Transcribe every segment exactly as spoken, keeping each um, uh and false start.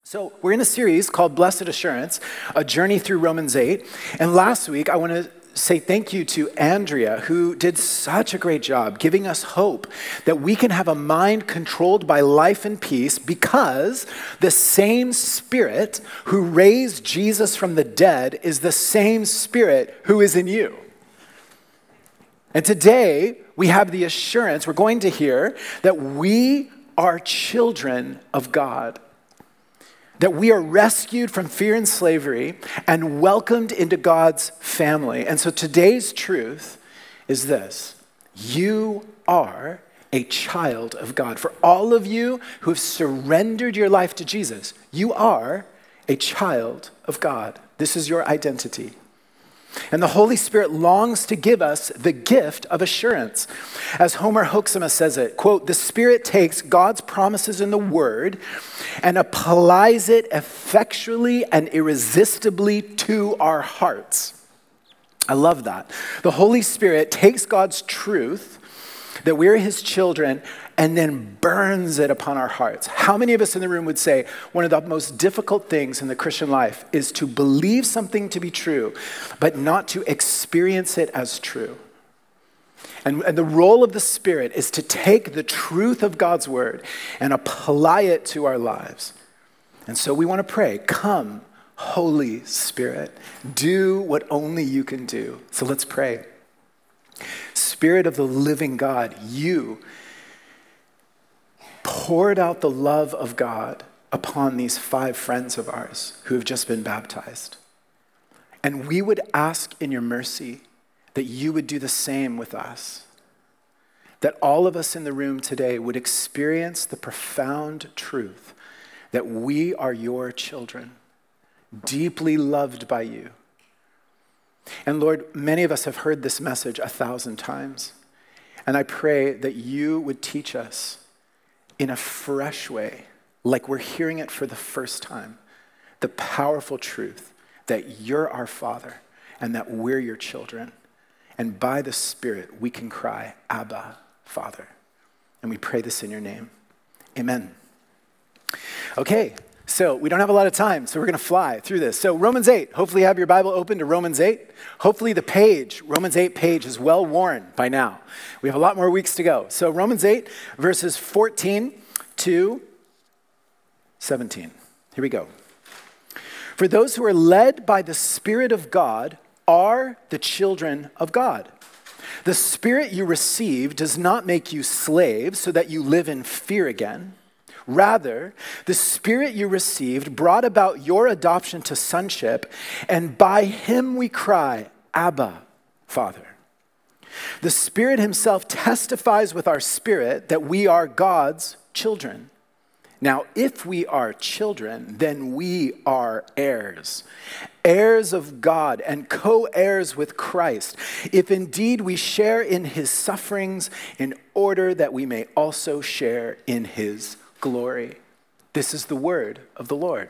So we're in a series called Blessed Assurance, a journey through Romans eight. And last week, I want to say thank you to Andrea, who did such a great job giving us hope that we can have a mind controlled by life and peace because the same Spirit who raised Jesus from the dead is the same Spirit who is in you. And today, we have the assurance, we're going to hear, that we are children of God. That we are rescued from fear and slavery and welcomed into God's family. And so today's truth is this: you are a child of God. For all of you who have surrendered your life to Jesus, you are a child of God. This is your identity. And the Holy Spirit longs to give us the gift of assurance. As Homer Hoeksema says it, quote, "The Spirit takes God's promises in the Word and applies it effectually and irresistibly to our hearts." I love that. The Holy Spirit takes God's truth, that we're His children, and then burns it upon our hearts. How many of us in the room would say one of the most difficult things in the Christian life is to believe something to be true, but not to experience it as true? And, and the role of the Spirit is to take the truth of God's word and apply it to our lives. And so we want to pray, come, Holy Spirit, do what only you can do. So let's pray. Spirit of the living God, you poured out the love of God upon these five friends of ours who have just been baptized. And we would ask in your mercy that you would do the same with us. That all of us in the room today would experience the profound truth that we are your children, deeply loved by you. And Lord, many of us have heard this message a thousand times. And I pray that you would teach us in a fresh way, like we're hearing it for the first time, the powerful truth that you're our Father and that we're your children. And by the Spirit, we can cry, Abba, Father. And we pray this in your name. Amen. Okay, so we don't have a lot of time, so we're going to fly through this. So Romans eight, hopefully you have your Bible open to Romans eight. Hopefully the page, Romans eight page, is well worn by now. We have a lot more weeks to go. So Romans eight, verses fourteen to seventeen. Here we go. For those who are led by the Spirit of God are the children of God. The Spirit you receive does not make you slaves so that you live in fear again. Rather, the Spirit you received brought about your adoption to sonship, and by him we cry, Abba, Father. The Spirit himself testifies with our spirit that we are God's children. Now, if we are children, then we are heirs, heirs of God and co-heirs with Christ, if indeed we share in his sufferings, in order that we may also share in his glory. This is the word of the Lord.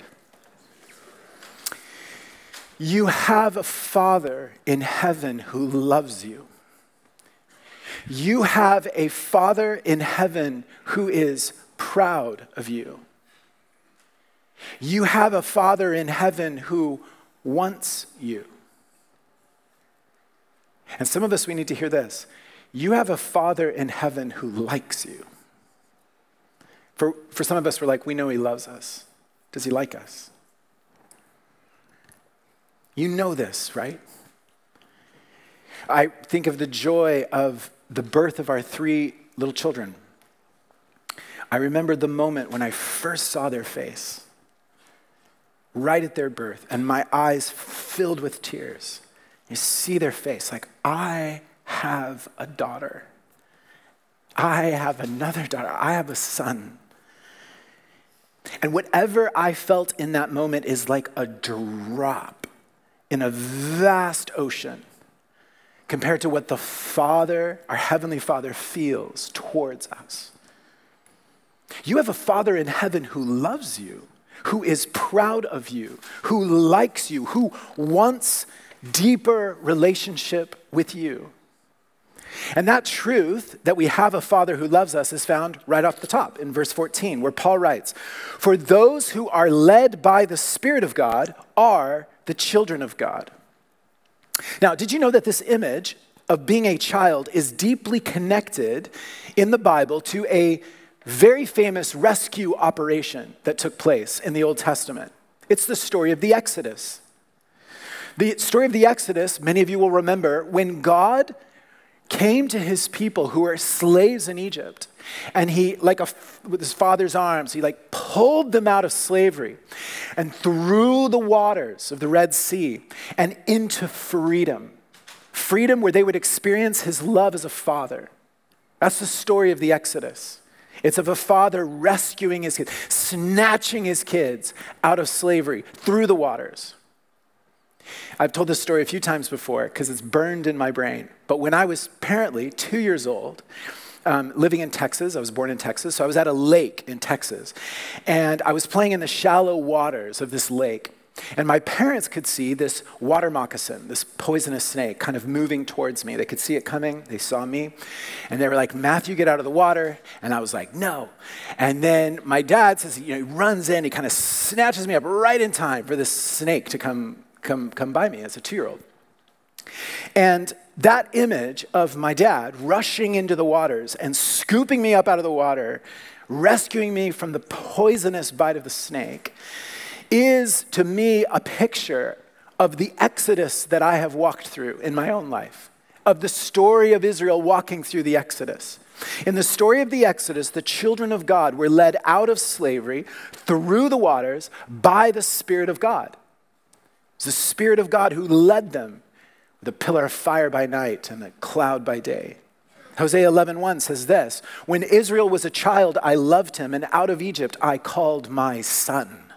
You have a Father in heaven who loves you. You have a Father in heaven who is proud of you. You have a Father in heaven who wants you. And some of us, we need to hear this. You have a Father in heaven who likes you. For, for some of us, we're like, we know he loves us. Does he like us? You know this, right? I think of the joy of the birth of our three little children. I remember the moment when I first saw their face, right at their birth, and my eyes filled with tears. You see their face, like, I have a daughter. I have another daughter. I have a son. And whatever I felt in that moment is like a drop in a vast ocean compared to what the Father, our Heavenly Father, feels towards us. You have a Father in heaven who loves you, who is proud of you, who likes you, who wants deeper relationship with you. And that truth that we have a Father who loves us is found right off the top in verse fourteen, where Paul writes, "For those who are led by the Spirit of God are the children of God." Now, did you know that this image of being a child is deeply connected in the Bible to a very famous rescue operation that took place in the Old Testament? It's the story of the Exodus. The story of the Exodus, many of you will remember, when God came to his people who were slaves in Egypt, and he, like a, with his father's arms, he like pulled them out of slavery and through the waters of the Red Sea and into freedom. Freedom where they would experience his love as a father. That's the story of the Exodus. It's of a father rescuing his kids, snatching his kids out of slavery through the waters. I've told this story a few times before because it's burned in my brain. But when I was apparently two years old, um, living in Texas, I was born in Texas, so I was at a lake in Texas. And I was playing in the shallow waters of this lake. And my parents could see this water moccasin, this poisonous snake, kind of moving towards me. They could see it coming. They saw me. And they were like, "Matthew, get out of the water." And I was like, "No." And then my dad says, you know, he runs in. He kind of snatches me up right in time for this snake to come come come by me as a two-year-old. And that image of my dad rushing into the waters and scooping me up out of the water, rescuing me from the poisonous bite of the snake, is to me a picture of the Exodus that I have walked through in my own life, of the story of Israel walking through the Exodus. In the story of the Exodus, the children of God were led out of slavery through the waters by the Spirit of God. It's the Spirit of God who led them with a pillar of fire by night and a cloud by day. Hosea eleven one says this, "When Israel was a child, I loved him, and out of Egypt I called my son."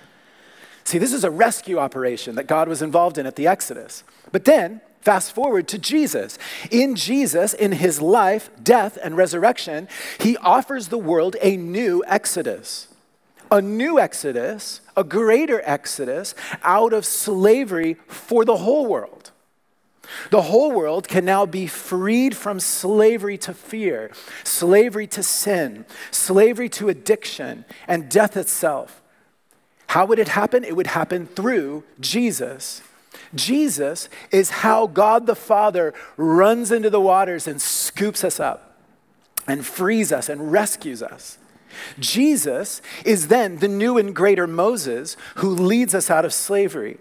See, this is a rescue operation that God was involved in at the Exodus. But then, fast forward to Jesus. In Jesus, in his life, death, and resurrection, he offers the world a new Exodus. A new Exodus, a greater Exodus out of slavery for the whole world. The whole world can now be freed from slavery to fear, slavery to sin, slavery to addiction, and death itself. How would it happen? It would happen through Jesus. Jesus is how God the Father runs into the waters and scoops us up and frees us and rescues us. Jesus is then the new and greater Moses who leads us out of slavery.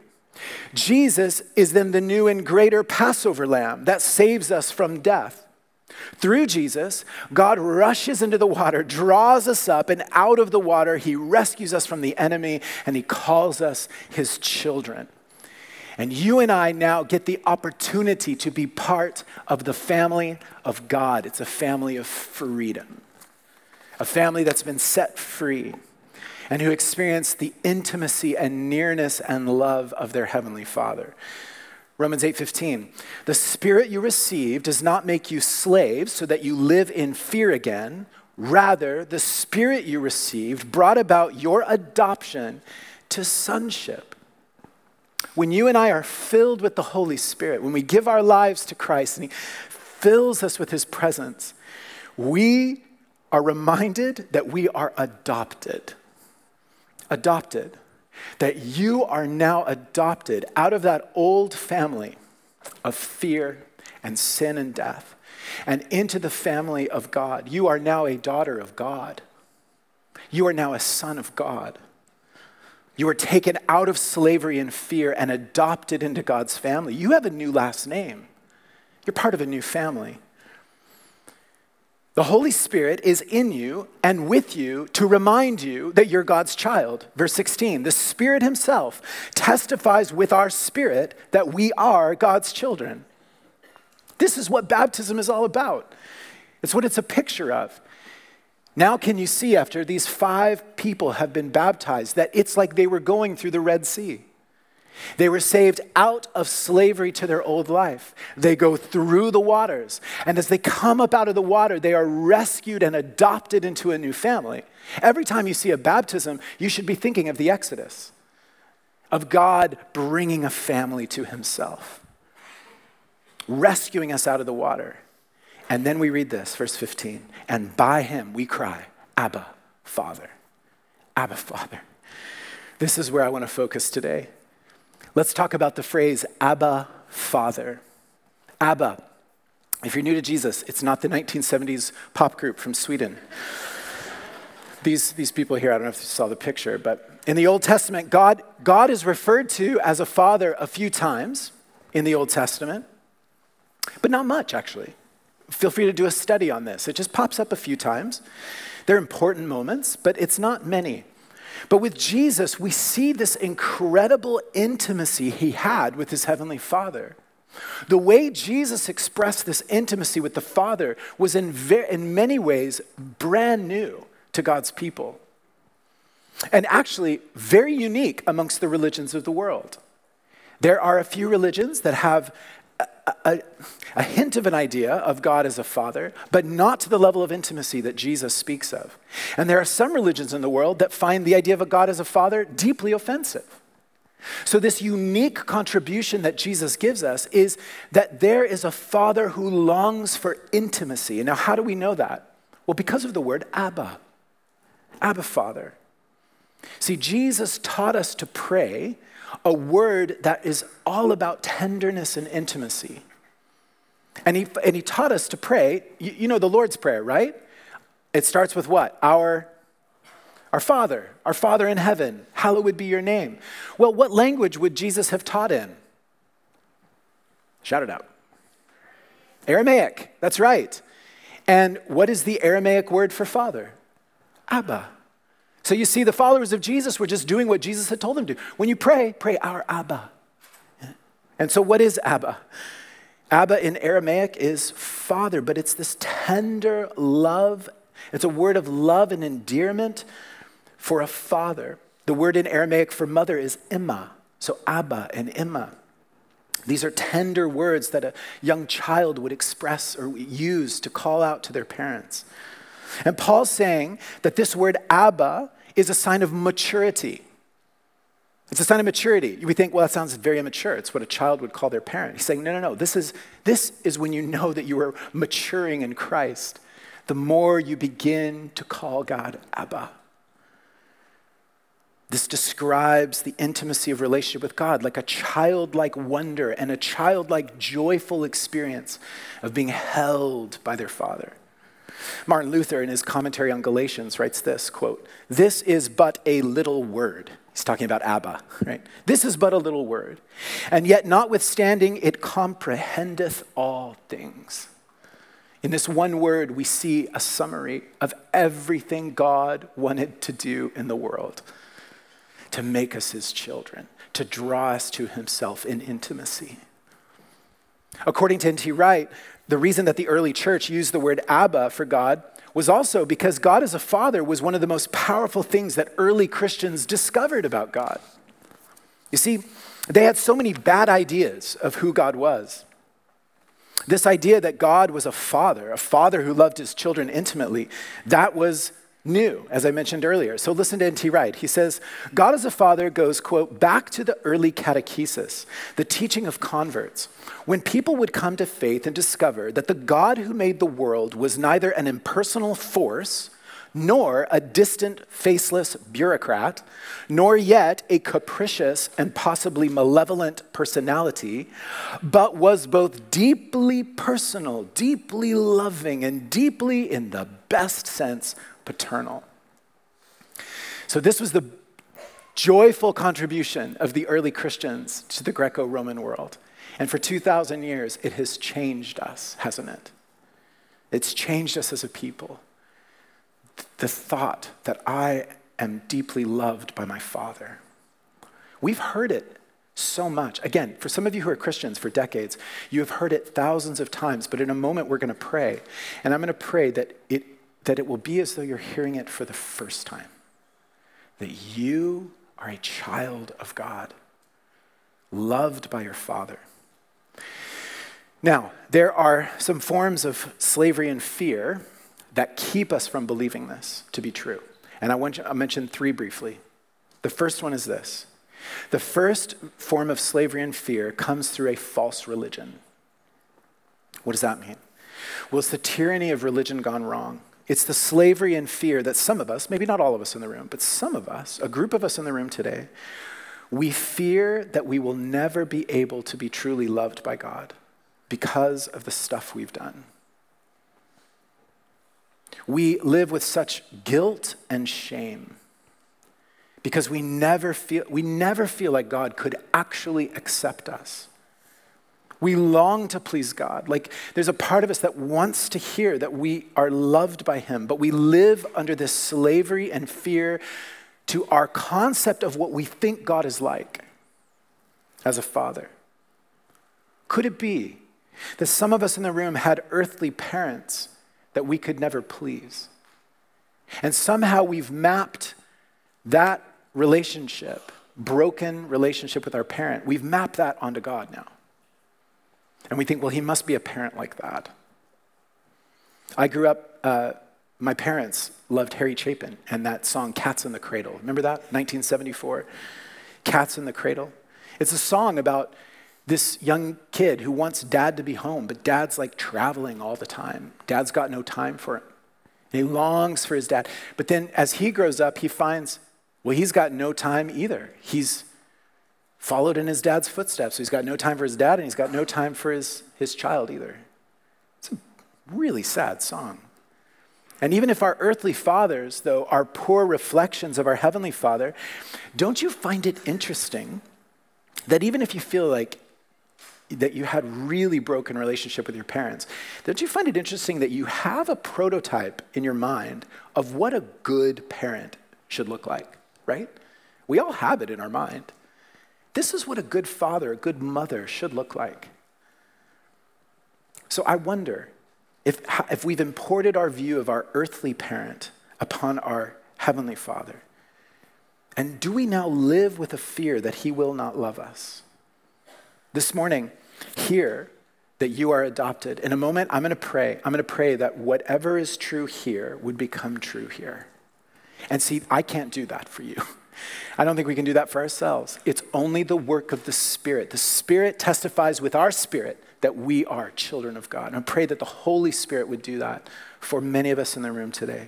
Jesus is then the new and greater Passover lamb that saves us from death. Through Jesus, God rushes into the water, draws us up, and out of the water, he rescues us from the enemy, and he calls us his children. And you and I now get the opportunity to be part of the family of God. It's a family of freedom. A family that's been set free and who experience the intimacy and nearness and love of their heavenly Father. Romans eight fifteen, "The Spirit you received does not make you slaves so that you live in fear again. Rather, the Spirit you received brought about your adoption to sonship." When you and I are filled with the Holy Spirit, when we give our lives to Christ and he fills us with his presence, we are reminded that we are adopted. Adopted. That you are now adopted out of that old family of fear and sin and death and into the family of God. You are now a daughter of God. You are now a son of God. You are taken out of slavery and fear and adopted into God's family. You have a new last name. You're part of a new family. The Holy Spirit is in you and with you to remind you that you're God's child. Verse sixteen, "The Spirit himself testifies with our spirit that we are God's children." This is what baptism is all about. It's what it's a picture of. Now can you see, after these five people have been baptized, that it's like they were going through the Red Sea. They were saved out of slavery to their old life. They go through the waters. And as they come up out of the water, they are rescued and adopted into a new family. Every time you see a baptism, you should be thinking of the Exodus, of God bringing a family to himself, rescuing us out of the water, And then we read this, verse fifteen, and by him we cry, Abba, Father. Abba, Father. This is where I want to focus today. Let's talk about the phrase Abba, Father. Abba. If you're new to Jesus, it's not the nineteen seventies pop group from Sweden. These, these people here, I don't know if you saw the picture, but in the Old Testament, God, God is referred to as a father a few times in the Old Testament, but not much, actually. Feel free to do a study on this. It just pops up a few times. They're important moments, but it's not many. But with Jesus, we see this incredible intimacy he had with his heavenly Father. The way Jesus expressed this intimacy with the Father was in, ve- in many ways brand new to God's people. And actually very unique amongst the religions of the world. There are a few religions that have a, a, a hint of an idea of God as a father, but not to the level of intimacy that Jesus speaks of. And there are some religions in the world that find the idea of a God as a father deeply offensive. So this unique contribution that Jesus gives us is that there is a father who longs for intimacy. And now how do we know that? Well, because of the word Abba. Abba, Father. See, Jesus taught us to pray a word that is all about tenderness and intimacy. And he, and he taught us to pray, you, you know the Lord's Prayer, right? It starts with what? Our, our Father, our Father in heaven, hallowed be your name. Well, what language would Jesus have taught in? Shout it out. Aramaic, that's right. And what is the Aramaic word for father? Abba. So you see, the followers of Jesus were just doing what Jesus had told them to. When you pray, pray our Abba. And so what is Abba? Abba in Aramaic is father, but it's this tender love. It's a word of love and endearment for a father. The word in Aramaic for mother is Imma. So Abba and Imma. These are tender words that a young child would express or use to call out to their parents. And Paul's saying that this word Abba is a sign of maturity. It's a sign of maturity. We think, well, that sounds very immature. It's what a child would call their parent. He's saying, no, no, no. This is, this is when you know that you are maturing in Christ. The more you begin to call God Abba. This describes the intimacy of relationship with God, like a childlike wonder and a childlike joyful experience of being held by their Father. Martin Luther, in his commentary on Galatians, writes this, quote, "This is but a little word." He's talking about Abba, right? "This is but a little word, and yet notwithstanding it comprehendeth all things." In this one word, we see a summary of everything God wanted to do in the world, to make us his children, to draw us to himself in intimacy. According to N T Wright, the reason that the early church used the word Abba for God was also because God as a father was one of the most powerful things that early Christians discovered about God. You see, they had so many bad ideas of who God was. This idea that God was a father, a father who loved his children intimately, that was new, as I mentioned earlier. So listen to N T Wright. He says, God as a father goes, quote, back to the early catechesis, the teaching of converts, when people would come to faith and discover that the God who made the world was neither an impersonal force, nor a distant, faceless bureaucrat, nor yet a capricious and possibly malevolent personality, but was both deeply personal, deeply loving, and deeply, in the best sense, paternal. So this was the joyful contribution of the early Christians to the Greco-Roman world. And for two thousand years, it has changed us, hasn't it? It's changed us as a people. The thought that I am deeply loved by my Father. We've heard it so much. Again, for some of you who are Christians for decades, you have heard it thousands of times, but in a moment we're going to pray. And I'm going to pray that it that it will be as though you're hearing it for the first time. That you are a child of God, loved by your Father. Now, there are some forms of slavery and fear that keep us from believing this to be true. And I want to I'll mention three briefly. The first one is this. The first form of slavery and fear comes through a false religion. What does that mean? Well, it's the tyranny of religion gone wrong. It's the slavery and fear that some of us, maybe not all of us in the room, but some of us, a group of us in the room today, we fear that we will never be able to be truly loved by God because of the stuff we've done. We live with such guilt and shame because we never feel, we never feel like God could actually accept us. We long to please God. Like there's a part of us that wants to hear that we are loved by him, but we live under this slavery and fear to our concept of what we think God is like as a father. Could it be that some of us in the room had earthly parents that we could never please? And somehow we've mapped that relationship, broken relationship with our parent, we've mapped that onto God now. And we think, well, he must be a parent like that. I grew up, uh, my parents loved Harry Chapin and that song, Cats in the Cradle. Remember that? nineteen seventy-four, Cats in the Cradle. It's a song about this young kid who wants dad to be home, but dad's like traveling all the time. Dad's got no time for him. And he longs for his dad. But then as he grows up, he finds, well, he's got no time either. He's followed in his dad's footsteps. So he's got no time for his dad, and he's got no time for his, his child either. It's a really sad song. And even if our earthly fathers, though, are poor reflections of our heavenly Father, don't you find it interesting that even if you feel like that you had really broken relationship with your parents, don't you find it interesting that you have a prototype in your mind of what a good parent should look like, right? We all have it in our mind. This is what a good father, a good mother should look like. So I wonder if, if we've imported our view of our earthly parent upon our heavenly Father. And do we now live with a fear that he will not love us? This morning, hear that you are adopted. In a moment, I'm going to pray. I'm going to pray that whatever is true here would become true here. And see, I can't do that for you. I don't think we can do that for ourselves. It's only the work of the Spirit. The Spirit testifies with our spirit that we are children of God. And I pray that the Holy Spirit would do that for many of us in the room today.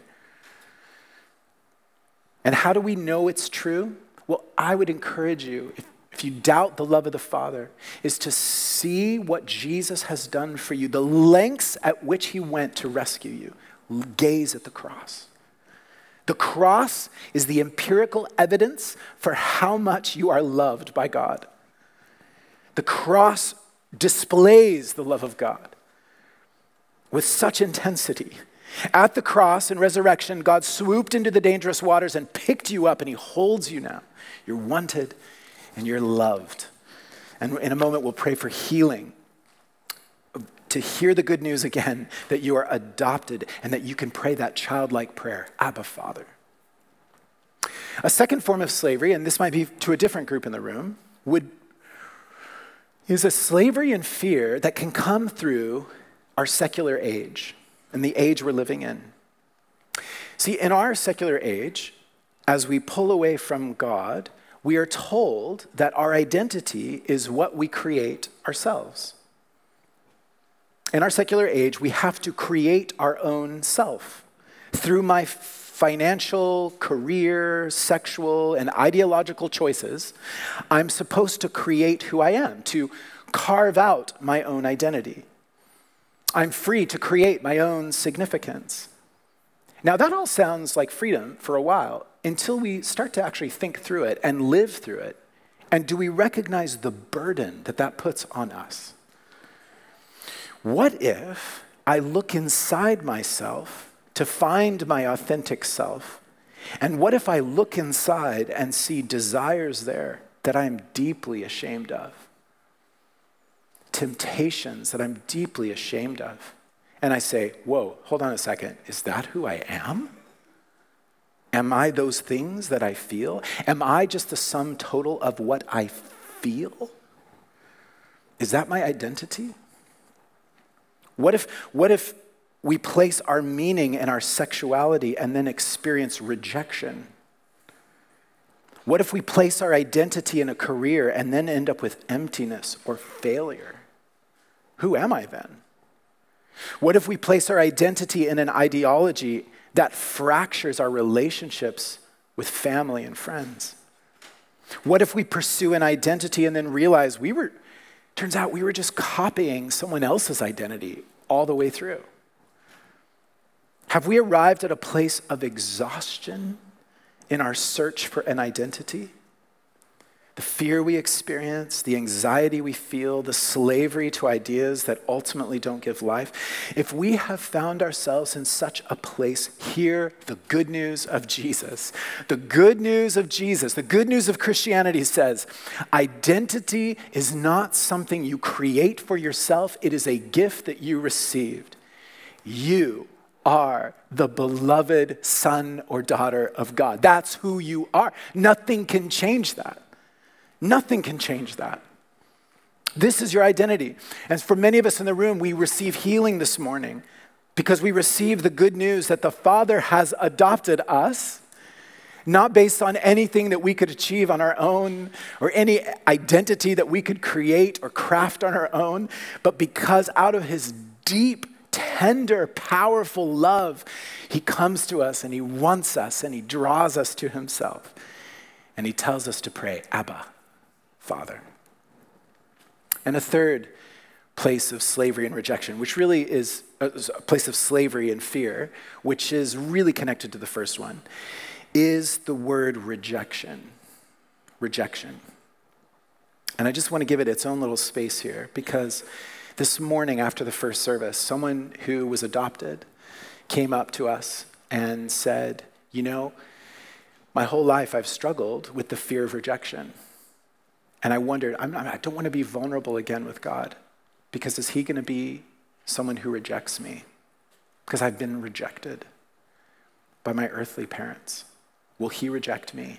And how do we know it's true? Well, I would encourage you, if, if you doubt the love of the Father, is to see what Jesus has done for you, the lengths at which he went to rescue you. Gaze at the cross. The cross is the empirical evidence for how much you are loved by God. The cross displays the love of God with such intensity. At the cross and resurrection, God swooped into the dangerous waters and picked you up, and he holds you now. You're wanted and you're loved. And in a moment, we'll pray for healing, to hear the good news again that you are adopted and that you can pray that childlike prayer, Abba, Father. A second form of slavery, and this might be to a different group in the room, would is a slavery and fear that can come through our secular age and the age we're living in. See, in our secular age, as we pull away from God, we are told that our identity is what we create ourselves. In our secular age, we have to create our own self. Through my financial, career, sexual, and ideological choices, I'm supposed to create who I am, to carve out my own identity. I'm free to create my own significance. Now, that all sounds like freedom for a while until we start to actually think through it and live through it. And do we recognize the burden that that puts on us? What if I look inside myself to find my authentic self? And what if I look inside and see desires there that I'm deeply ashamed of? Temptations that I'm deeply ashamed of. And I say, whoa, hold on a second. Is that who I am? Am I those things that I feel? Am I just the sum total of what I feel? Is that my identity? What if, what if we place our meaning in our sexuality and then experience rejection? What if we place our identity in a career and then end up with emptiness or failure? Who am I then? What if we place our identity in an ideology that fractures our relationships with family and friends? What if we pursue an identity and then realize we were, turns out we were just copying someone else's identity all the way through? Have we arrived at a place of exhaustion in our search for an identity? The fear we experience, the anxiety we feel, the slavery to ideas that ultimately don't give life. If we have found ourselves in such a place, hear the good news of Jesus. The good news of Jesus, the good news of Christianity says, identity is not something you create for yourself. It is a gift that you received. You are the beloved son or daughter of God. That's who you are. Nothing can change that. Nothing can change that. This is your identity. And for many of us in the room, we receive healing this morning because we receive the good news that the Father has adopted us, not based on anything that we could achieve on our own or any identity that we could create or craft on our own, but because out of his deep, tender, powerful love, he comes to us and he wants us and he draws us to himself. And he tells us to pray, Abba, Father. And a third place of slavery and rejection, which really is a place of slavery and fear, which is really connected to the first one, is the word rejection. Rejection. And I just want to give it its own little space here because this morning after the first service, someone who was adopted came up to us and said, you know, my whole life I've struggled with the fear of rejection. And I wondered, I'm not, I don't want to be vulnerable again with God because is he going to be someone who rejects me? Because I've been rejected by my earthly parents. Will he reject me?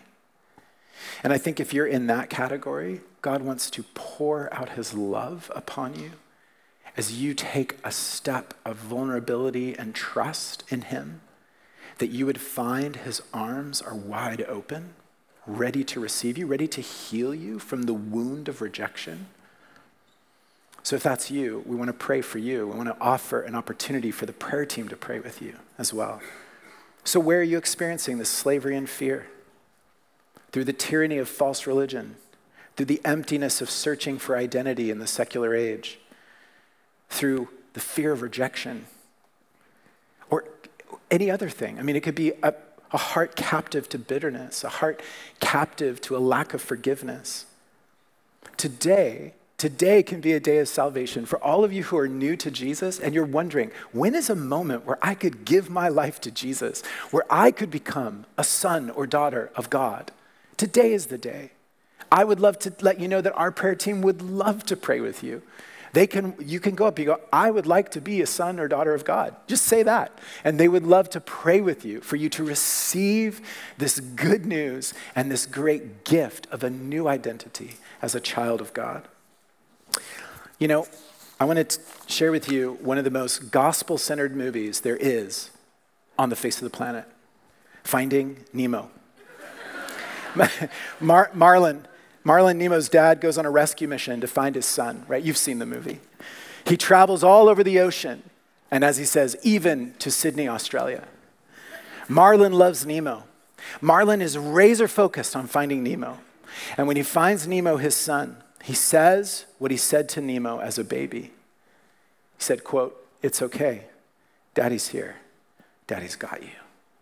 And I think if you're in that category, God wants to pour out his love upon you as you take a step of vulnerability and trust in him, that you would find his arms are wide open, ready to receive you, ready to heal you from the wound of rejection. So if that's you, we want to pray for you. We want to offer an opportunity for the prayer team to pray with you as well. So where are you experiencing this slavery and fear? Through the tyranny of false religion, through the emptiness of searching for identity in the secular age, through the fear of rejection, or any other thing. I mean, it could be a, a heart captive to bitterness, a heart captive to a lack of forgiveness. Today, today can be a day of salvation for all of you who are new to Jesus and you're wondering, when is a moment where I could give my life to Jesus, where I could become a son or daughter of God? Today is the day. I would love to let you know that our prayer team would love to pray with you. They can, you can go up and go, I would like to be a son or daughter of God. Just say that. And they would love to pray with you for you to receive this good news and this great gift of a new identity as a child of God. You know, I want to share with you one of the most gospel-centered movies there is on the face of the planet, Finding Nemo. Mar- Marlin. Marlin, Nemo's dad, goes on a rescue mission to find his son, right? You've seen the movie. He travels all over the ocean, and as he says, even to Sydney, Australia. Marlin loves Nemo. Marlin is razor focused on finding Nemo. And when he finds Nemo, his son, he says what he said to Nemo as a baby. He said, quote, "It's okay. Daddy's here. Daddy's got you."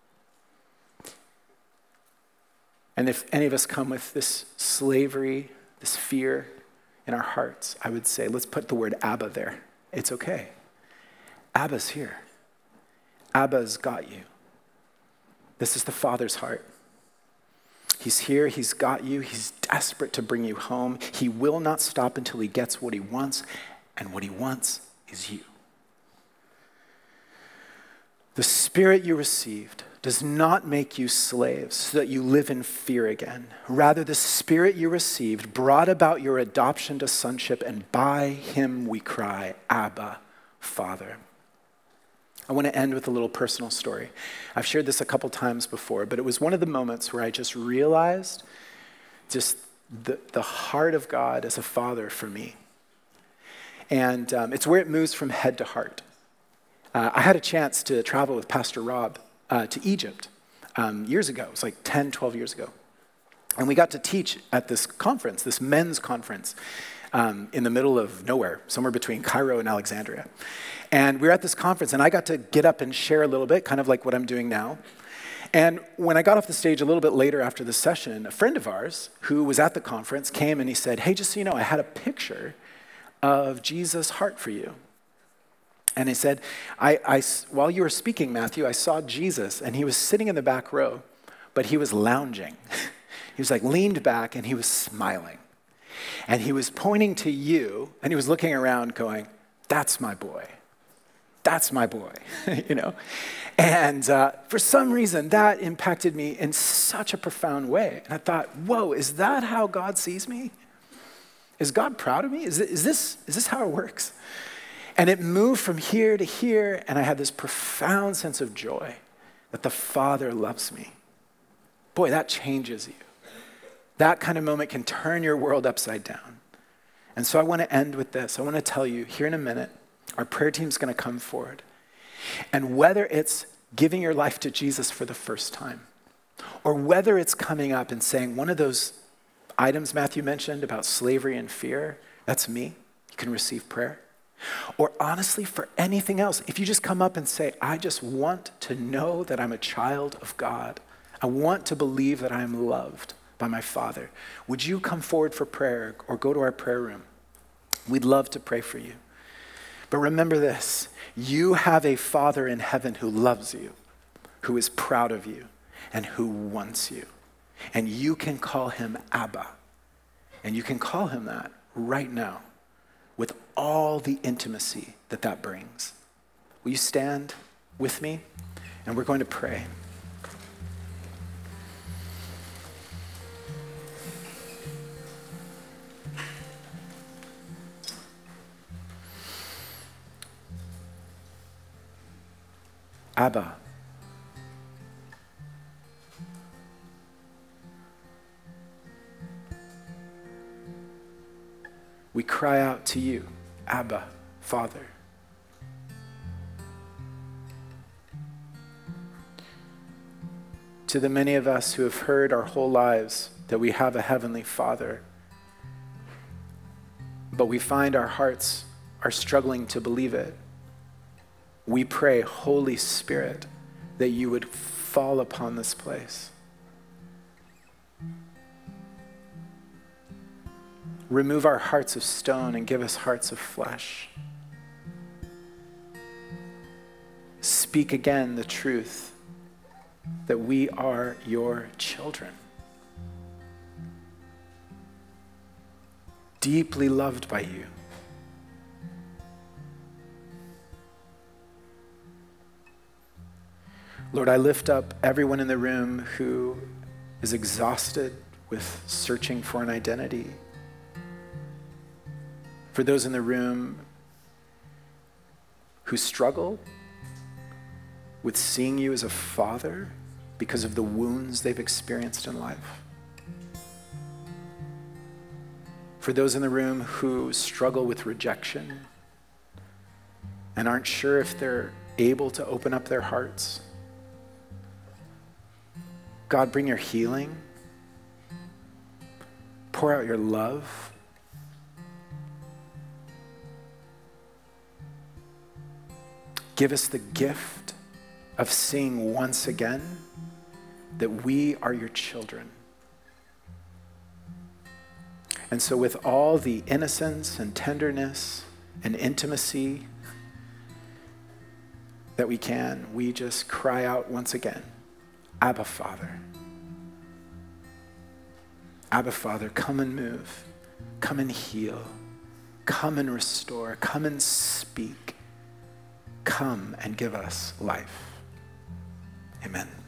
And if any of us come with this slavery, this fear in our hearts, I would say, let's put the word Abba there. It's okay. Abba's here. Abba's got you. This is the Father's heart. He's here, he's got you, he's desperate to bring you home. He will not stop until he gets what he wants, and what he wants is you. The Spirit you received does not make you slaves so that you live in fear again. Rather, the Spirit you received brought about your adoption to sonship, and by him we cry, Abba, Father. I want to end with a little personal story. I've shared this a couple times before, but it was one of the moments where I just realized just the, the heart of God as a father for me. And um, it's where it moves from head to heart. Uh, I had a chance to travel with Pastor Rob uh, to Egypt um, years ago. It was like ten, twelve years ago. And we got to teach at this conference, this men's conference, um, in the middle of nowhere, somewhere between Cairo and Alexandria. And we were at this conference, and I got to get up and share a little bit, kind of like what I'm doing now. And when I got off the stage a little bit later after the session, a friend of ours who was at the conference came and he said, hey, just so you know, I had a picture of Jesus' heart for you. And he said, I, I, while you were speaking, Matthew, I saw Jesus, and he was sitting in the back row, but he was lounging. He was like leaned back, and he was smiling. And he was pointing to you, and he was looking around going, that's my boy. That's my boy, you know? And uh, for some reason, that impacted me in such a profound way. And I thought, whoa, is that how God sees me? Is God proud of me? Is, it, is, this, is this how it works? And it moved from here to here, and I had this profound sense of joy that the Father loves me. Boy, that changes you. That kind of moment can turn your world upside down. And so I want to end with this. I want to tell you, here in a minute, our prayer team's going to come forward. And whether it's giving your life to Jesus for the first time, or whether it's coming up and saying one of those items Matthew mentioned about slavery and fear, that's me, you can receive prayer. Or honestly, for anything else, if you just come up and say, I just want to know that I'm a child of God. I want to believe that I am loved by my Father. Would you come forward for prayer or go to our prayer room? We'd love to pray for you. But remember this, you have a Father in heaven who loves you, who is proud of you, and who wants you. And you can call him Abba. And you can call him that right now with all the intimacy that that brings. Will you stand with me? And we're going to pray. Abba. We cry out to you, Abba, Father. To the many of us who have heard our whole lives that we have a heavenly Father, but we find our hearts are struggling to believe it, we pray, Holy Spirit, that you would fall upon this place. Remove our hearts of stone and give us hearts of flesh. Speak again the truth that we are your children, deeply loved by you. Lord, I lift up everyone in the room who is exhausted with searching for an identity. For those in the room who struggle with seeing you as a father because of the wounds they've experienced in life. For those in the room who struggle with rejection and aren't sure if they're able to open up their hearts. God, bring your healing. Pour out your love. Give us the gift of seeing once again that we are your children. And so with all the innocence and tenderness and intimacy that we can, we just cry out once again, Abba, Father. Abba, Father, come and move. Come and heal. Come and restore. Come and speak. Come and give us life. Amen.